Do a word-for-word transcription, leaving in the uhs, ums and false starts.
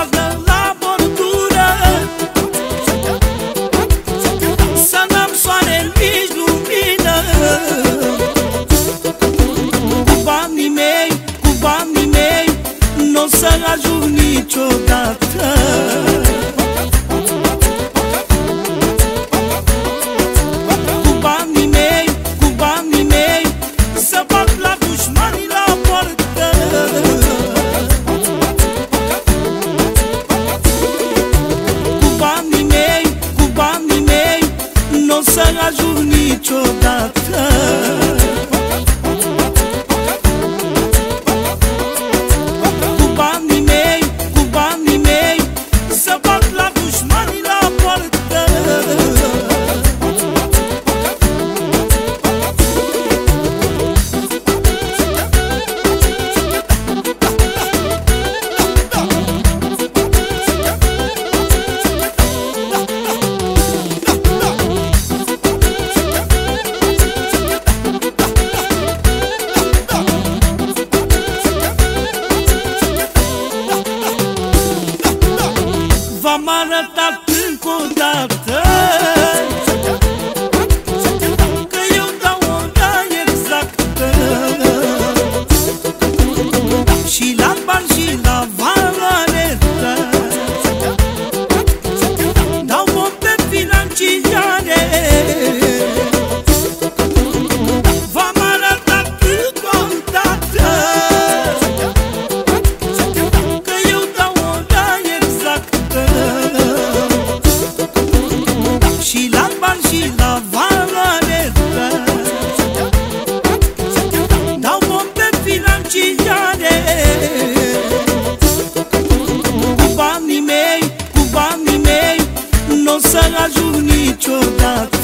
coadă la bordură, să n-am soare nici lumină. Cu banii mei, cu banii mei, n-o să ajung niciodată. Cu banii mei, cu banii mei, să bat la dușmanii la poartă. Cu banii mei, cu banii mei, n-o să ajung niciodată. Cu banii mei, cu banii mei, să bat la dușmanii la poartă. V-am arătat încă o dată că eu dau ora exactă, și la bani și la valoare dau bombe financiare. V-am arătat încă o dată că eu dau ora exactă, și la bani și la valoare dau bombe financiare. Cu banii mei, cu banii mei, n-o să ajung niciodată.